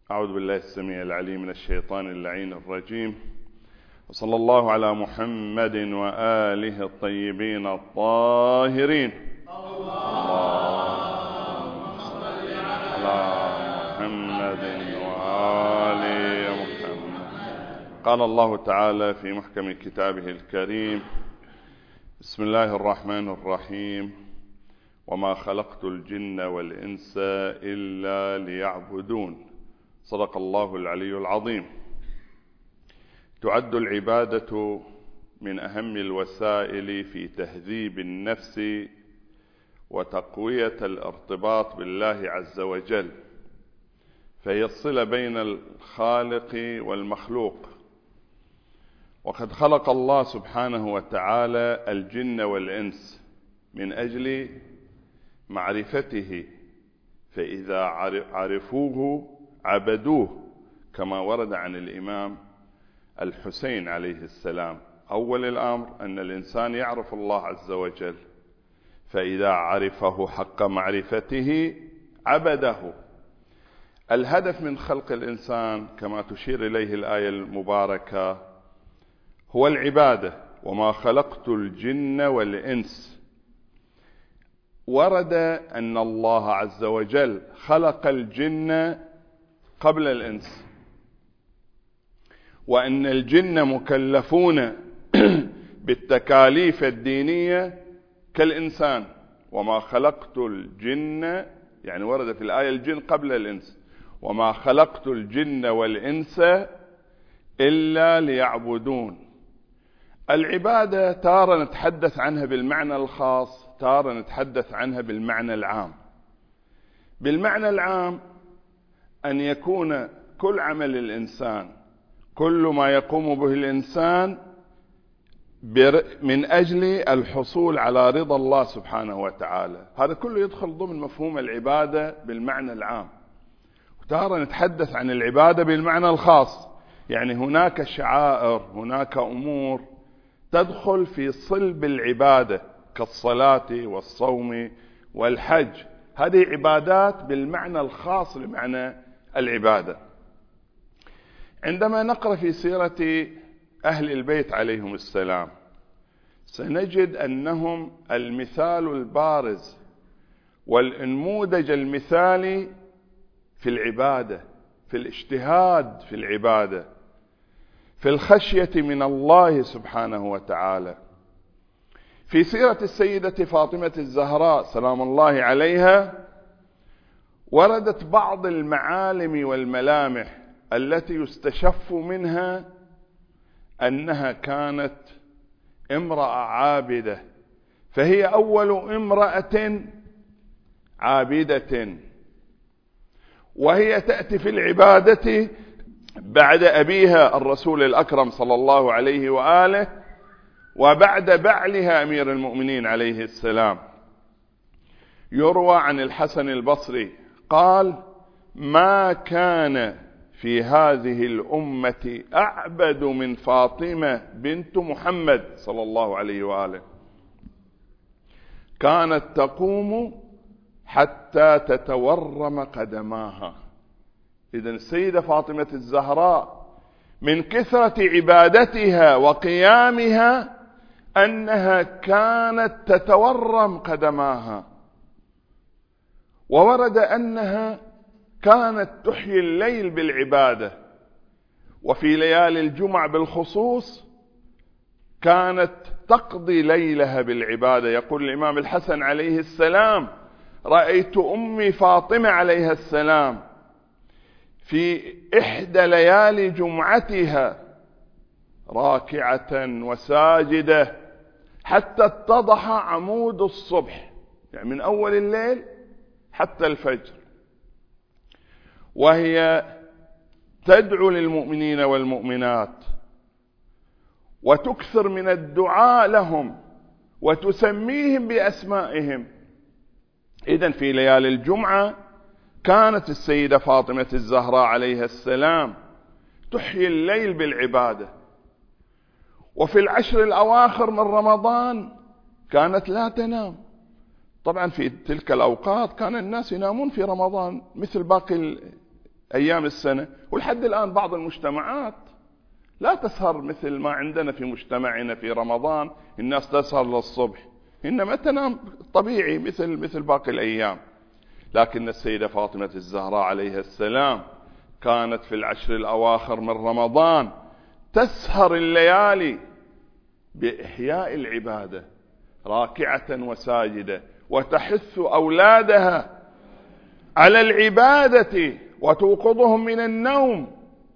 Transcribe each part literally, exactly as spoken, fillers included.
أعوذ بالله السميع العليم من الشيطان اللعين الرجيم، وصلى الله على محمد وآله الطيبين الطاهرين. اللهم صل على محمد وآل محمد. قال الله تعالى في محكم كتابه الكريم: بسم الله الرحمن الرحيم: وما خلقت الجن والإنس إلا ليعبدون. صدق الله العلي العظيم. تعد العبادة من أهم الوسائل في تهذيب النفس وتقوية الارتباط بالله عز وجل، فهي الصلة بين الخالق والمخلوق. وقد خلق الله سبحانه وتعالى الجن والإنس من أجل معرفته، فإذا عرفوه عبدوه، كما ورد عن الإمام الحسين عليه السلام: أول الأمر أن الإنسان يعرف الله عز وجل، فإذا عرفه حق معرفته عبده. الهدف من خلق الإنسان كما تشير إليه الآية المباركة هو العبادة: وما خلقت الجن والإنس. ورد أن الله عز وجل خلق الجن قبل الإنس، وأن الجن مكلفون بالتكاليف الدينية كالإنسان. وما خلقت الجن، يعني ورد في الآية الجن قبل الإنس: وما خلقت الجن والإنس إلا ليعبدون. العبادة تارة نتحدث عنها بالمعنى الخاص، تارة نتحدث عنها بالمعنى العام. بالمعنى العام أن يكون كل عمل الإنسان، كل ما يقوم به الإنسان من أجل الحصول على رضا الله سبحانه وتعالى، هذا كله يدخل ضمن مفهوم العبادة بالمعنى العام. وتارة نتحدث عن العبادة بالمعنى الخاص، يعني هناك شعائر، هناك أمور تدخل في صلب العبادة كالصلاة والصوم والحج، هذه عبادات بالمعنى الخاص لمعنى العبادة. عندما نقرأ في سيرة أهل البيت عليهم السلام سنجد أنهم المثال البارز والنموذج المثالي في العبادة، في الاجتهاد في العبادة، في الخشية من الله سبحانه وتعالى. في سيرة السيدة فاطمة الزهراء سلام الله عليها وردت بعض المعالم والملامح التي يستشف منها أنها كانت امرأة عابدة، فهي أول امرأة عابدة، وهي تأتي في العبادة بعد أبيها الرسول الأكرم صلى الله عليه وآله، وبعد بعلها أمير المؤمنين عليه السلام. يروى عن الحسن البصري قال: ما كان في هذه الأمة أعبد من فاطمة بنت محمد صلى الله عليه وآله، كانت تقوم حتى تتورم قدماها. إذن السيدة فاطمة الزهراء من كثرة عبادتها وقيامها أنها كانت تتورم قدماها. وورد أنها كانت تحيي الليل بالعبادة، وفي ليالي الجمع بالخصوص كانت تقضي ليلها بالعبادة. يقول الإمام الحسن عليه السلام: رأيت أمي فاطمة عليها السلام في إحدى ليالي جمعتها راكعة وساجدة حتى اتضح عمود الصبح، يعني من أول الليل حتى الفجر، وهي تدعو للمؤمنين والمؤمنات وتكثر من الدعاء لهم وتسميهم بأسمائهم. إذن في ليالي الجمعة كانت السيدة فاطمة الزهراء عليها السلام تحيي الليل بالعبادة، وفي العشر الأواخر من رمضان كانت لا تنام. طبعا في تلك الأوقات كان الناس ينامون في رمضان مثل باقي أيام السنة. ولحد الآن بعض المجتمعات لا تسهر مثل ما عندنا في مجتمعنا في رمضان، الناس تسهر للصبح، إنما تنام طبيعي مثل مثل باقي الأيام. لكن السيدة فاطمة الزهراء عليها السلام كانت في العشر الأواخر من رمضان تسهر الليالي بإحياء العبادة راكعة وساجدة، وتحث أولادها على العبادة وتوقظهم من النوم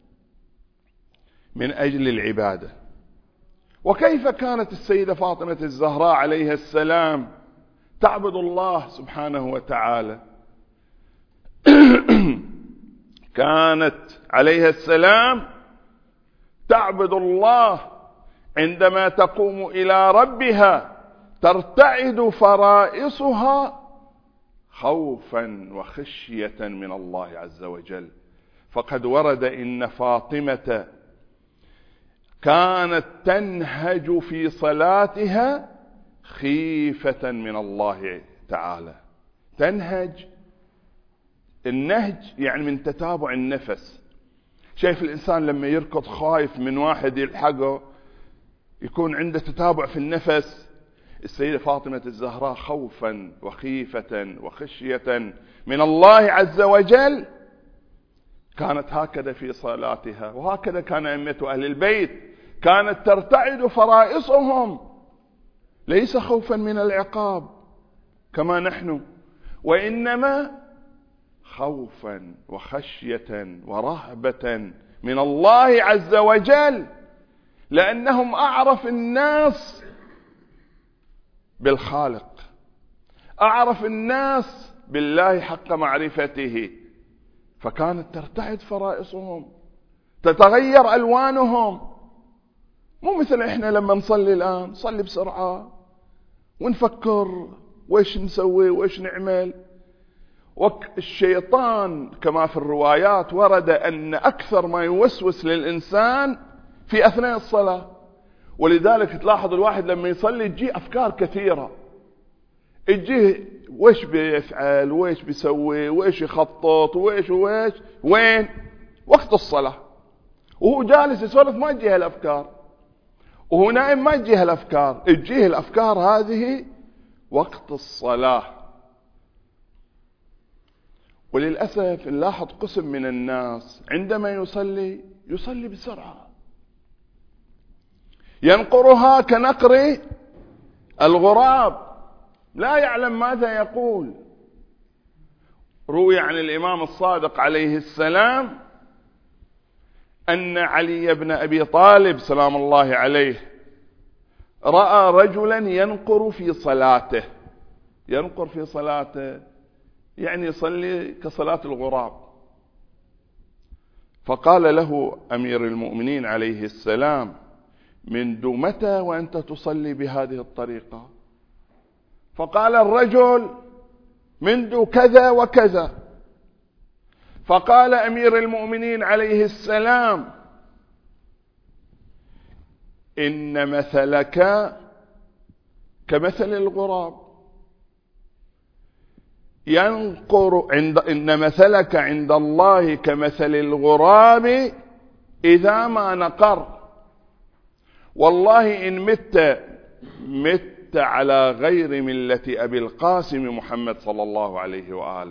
من أجل العبادة. وكيف كانت السيدة فاطمة الزهراء عليها السلام تعبد الله سبحانه وتعالى؟ كانت عليها السلام تعبد الله عندما تقوم إلى ربها ترتعد فرائصها خوفا وخشية من الله عز وجل. فقد ورد إن فاطمة كانت تنهج في صلاتها خيفة من الله تعالى. تنهج، النهج يعني من تتابع النفس. شايف الإنسان لما يركض خايف من واحد يلحقه يكون عنده تتابع في النفس. السيدة فاطمة الزهراء خوفا وخيفة وخشية من الله عز وجل كانت هكذا في صلاتها، وهكذا كان أئمة أهل البيت، كانت ترتعد فرائصهم ليس خوفا من العقاب كما نحن، وإنما خوفا وخشية ورهبة من الله عز وجل، لأنهم أعرف الناس بالخالق، أعرف الناس بالله حق معرفته، فكانت ترتعد فرائصهم، تتغير ألوانهم. مو مثل إحنا لما نصلي الآن نصلي بسرعة ونفكر وإيش نسوي وإيش نعمل. والشيطان كما في الروايات ورد أن أكثر ما يوسوس للإنسان في أثناء الصلاة، ولذلك تلاحظ الواحد لما يصلي تجيه أفكار كثيرة، تجيه وإيش بيفعل وإيش بيسوي وإيش يخطط وإيش وإيش. وين؟ وقت الصلاة وهو جالس يسولف ما تجيه الأفكار، وهو نائم ما تجيه الأفكار، تجيه الأفكار هذه وقت الصلاة. وللأسف نلاحظ قسم من الناس عندما يصلي يصلي بسرعة، ينقرها كنقر الغراب، لا يعلم ماذا يقول. روي عن الإمام الصادق عليه السلام أن علي بن أبي طالب سلام الله عليه رأى رجلا ينقر في صلاته. ينقر في صلاته يعني يصلي كصلاة الغراب. فقال له أمير المؤمنين عليه السلام: منذ متى وأنت تصلي بهذه الطريقة؟ فقال الرجل: منذ كذا وكذا. فقال أمير المؤمنين عليه السلام: إن مثلك كمثل الغراب ينقر عند إن مثلك عند الله كمثل الغراب إذا ما نقر، والله إن مت مت على غير ملة أبي القاسم محمد صلى الله عليه وآله.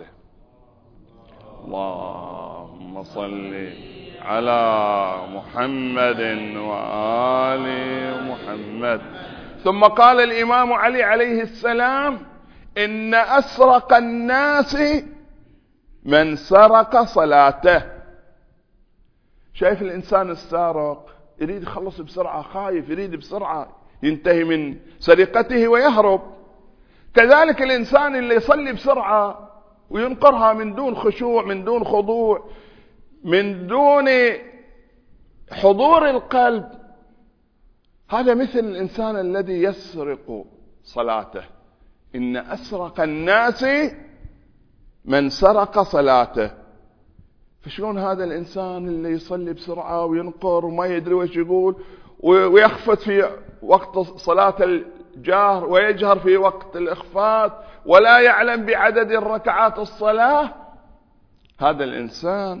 اللهم صل على محمد وآل محمد. ثم قال الإمام علي عليه السلام: إن أسرق الناس من سرق صلاته. شايف الإنسان السارق يريد يخلص بسرعة، خايف يريد بسرعة ينتهي من سرقته ويهرب. كذلك الإنسان اللي يصلي بسرعة وينقرها من دون خشوع، من دون خضوع، من دون حضور القلب، هذا مثل الإنسان الذي يسرق صلاته. إن أسرق الناس من سرق صلاته. فشلون هذا الإنسان اللي يصلي بسرعة وينقر وما يدري وش يقول ويخفت في وقت صلاة الجهر ويجهر في وقت الإخفات ولا يعلم بعدد الركعات الصلاة؟ هذا الإنسان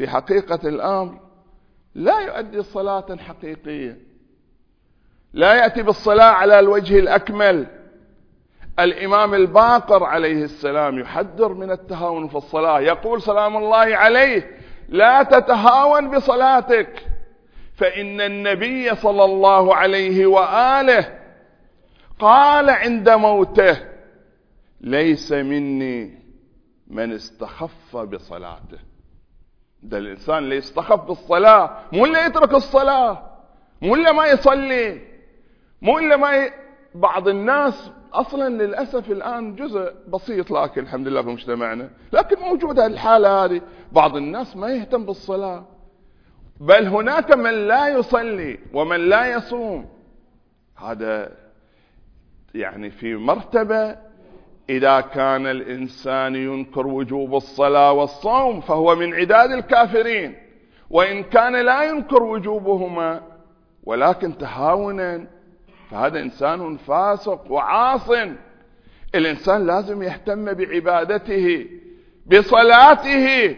في حقيقة الأمر لا يؤدي صلاة حقيقية، لا يأتي بالصلاة على الوجه الأكمل. الإمام الباقر عليه السلام يحذر من التهاون في الصلاة، يقول سلام الله عليه: لا تتهاون بصلاتك، فإن النبي صلى الله عليه وآله قال عند موته: ليس مني من استخف بصلاته. ده الإنسان اللي يستخف بالصلاة، مو اللي يترك الصلاة، مو اللي ما يصلي، مو اللي ما ي... بعض الناس أصلا للأسف الآن جزء بسيط لكن الحمد لله في مجتمعنا، لكن موجودة الحالة هذه، بعض الناس ما يهتم بالصلاة، بل هناك من لا يصلي ومن لا يصوم. هذا يعني في مرتبة إذا كان الإنسان ينكر وجوب الصلاة والصوم فهو من عداد الكافرين، وإن كان لا ينكر وجوبهما ولكن تهاونا فهذا إنسان فاسق وعاص. الإنسان لازم يهتم بعبادته بصلاته.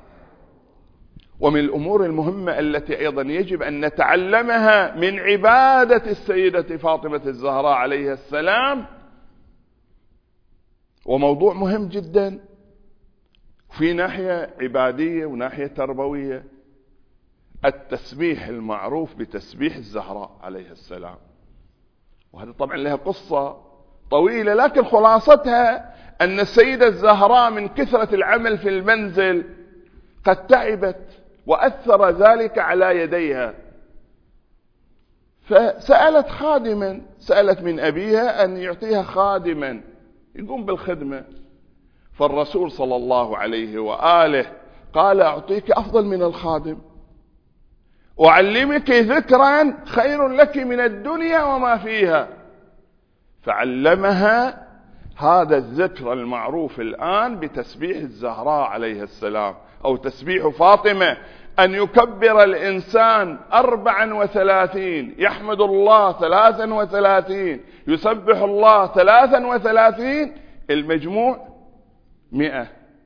ومن الأمور المهمة التي أيضا يجب أن نتعلمها من عبادة السيدة فاطمة الزهراء عليها السلام، وموضوع مهم جدا في ناحية عبادية وناحية تربوية، التسبيح المعروف بتسبيح الزهراء عليها السلام. وهذا طبعا لها قصة طويلة، لكن خلاصتها أن السيدة الزهراء من كثرة العمل في المنزل قد تعبت وأثر ذلك على يديها، فسألت خادما، سألت من أبيها أن يعطيها خادما يقوم بالخدمة. فالرسول صلى الله عليه وآله قال: أعطيك أفضل من الخادم، أعلمك ذكرا خير لك من الدنيا وما فيها. فعلمها هذا الذكر المعروف الآن بتسبيح الزهراء عليها السلام، أو تسبيح فاطمة، أن يكبر الإنسان أربعا وثلاثين، يحمد الله ثلاثا وثلاثين، يسبح الله ثلاثا وثلاثين، المجموع مئة.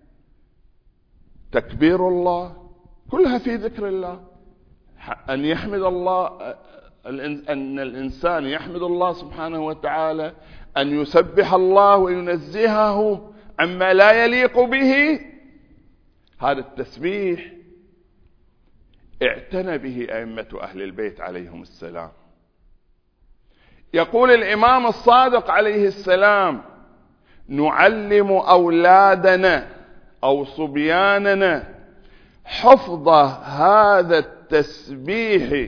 تكبير الله كلها في ذكر الله، أن يحمد الله، أن الإنسان يحمد الله سبحانه وتعالى، أن يسبح الله وينزهه عما لا يليق به. هذا التسبيح اعتنى به أئمة أهل البيت عليهم السلام. يقول الإمام الصادق عليه السلام: نعلم أولادنا أو صبياننا حفظ هذا التسبيح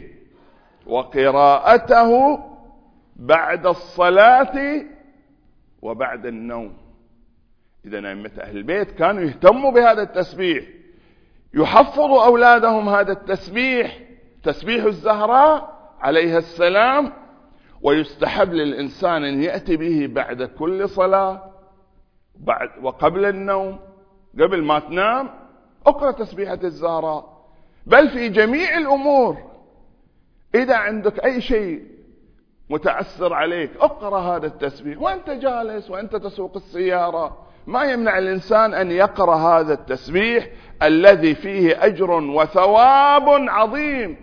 وقراءته بعد الصلاة وبعد النوم. إذا أئمة أهل البيت كانوا يهتموا بهذا التسبيح، يحفظوا أولادهم هذا التسبيح، تسبيح الزهراء عليها السلام، ويستحب للإنسان أن يأتي به بعد كل صلاة بعد وقبل النوم. قبل ما تنام اقرأ تسبيحة الزهراء، بل في جميع الأمور. إذا عندك أي شيء متعسر عليك اقرأ هذا التسبيح وأنت جالس وأنت تسوق السيارة. ما يمنع الإنسان أن يقرأ هذا التسبيح الذي فيه أجر وثواب عظيم.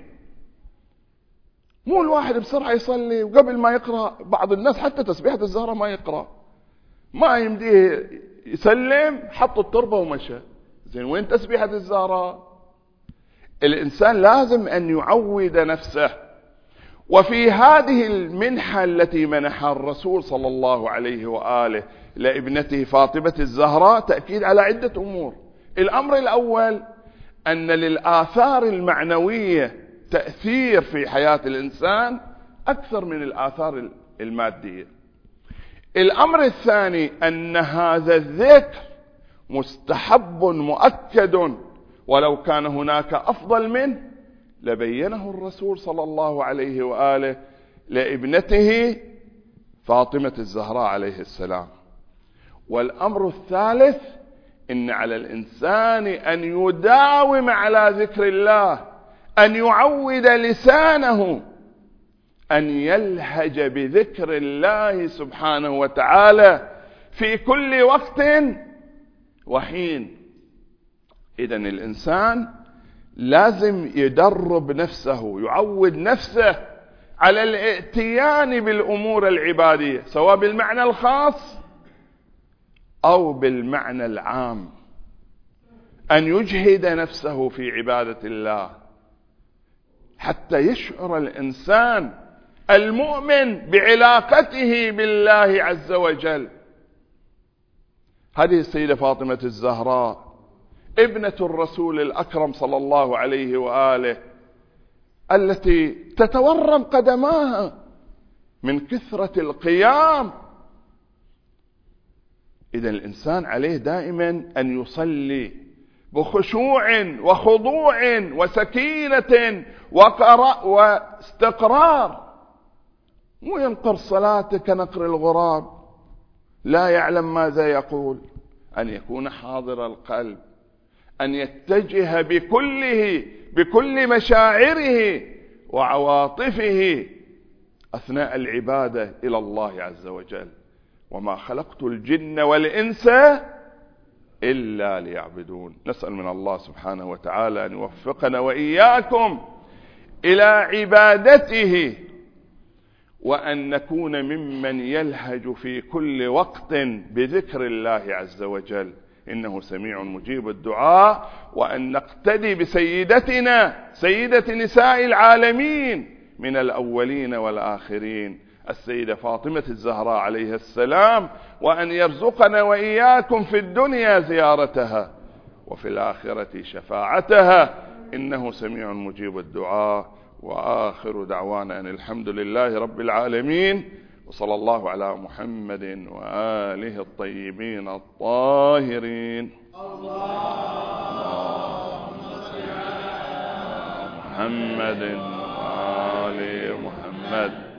مو الواحد بسرعة يصلي وقبل ما يقرأ، بعض الناس حتى تسبيحة الزهراء ما يقرأ، ما يمديه يسلم، حط التربة ومشى. زين وين تسبيحة الزهراء؟ الإنسان لازم أن يعود نفسه. وفي هذه المنحة التي منحها الرسول صلى الله عليه وآله لابنته فاطمة الزهراء تأكيد على عدة أمور. الأمر الأول أن للآثار المعنوية تأثير في حياة الإنسان أكثر من الآثار المادية. الأمر الثاني أن هذا الذكر مستحب مؤكد، ولو كان هناك أفضل منه لبينه الرسول صلى الله عليه وآله لابنته فاطمة الزهراء عليه السلام. والأمر الثالث إن على الإنسان أن يداوم على ذكر الله، أن يعود لسانه أن يلهج بذكر الله سبحانه وتعالى في كل وقت وحين. إذن الإنسان لازم يدرب نفسه، يعود نفسه على الاتيان بالأمور العبادية، سواء بالمعنى الخاص أو بالمعنى العام، أن يجهد نفسه في عبادة الله حتى يشعر الإنسان المؤمن بعلاقته بالله عز وجل. هذه السيدة فاطمة الزهراء ابنة الرسول الأكرم صلى الله عليه وآله، التي تتورم قدماها من كثرة القيام. إذا الإنسان عليه دائما أن يصلي بخشوع وخضوع وسكينة وقراء واستقرار، مو ينقر صلاته كنقر الغراب لا يعلم ماذا يقول. أن يكون حاضر القلب، أن يتجه بكله بكل مشاعره وعواطفه أثناء العبادة إلى الله عز وجل. وما خلقت الجن والإنس إلا ليعبدون. نسأل من الله سبحانه وتعالى أن يوفقنا وإياكم إلى عبادته، وأن نكون ممن يلهج في كل وقت بذكر الله عز وجل، إنه سميع مجيب الدعاء. وأن نقتدي بسيدتنا سيدة نساء العالمين من الأولين والآخرين السيدة فاطمة الزهراء عليه السلام، وأن يرزقنا وإياكم في الدنيا زيارتها وفي الآخرة شفاعتها، إنه سميع مجيب الدعاء. وآخر دعوانا أن الحمد لله رب العالمين، وصلى الله على محمد وآله الطيبين الطاهرين. اللهم صل على محمد وآل محمد.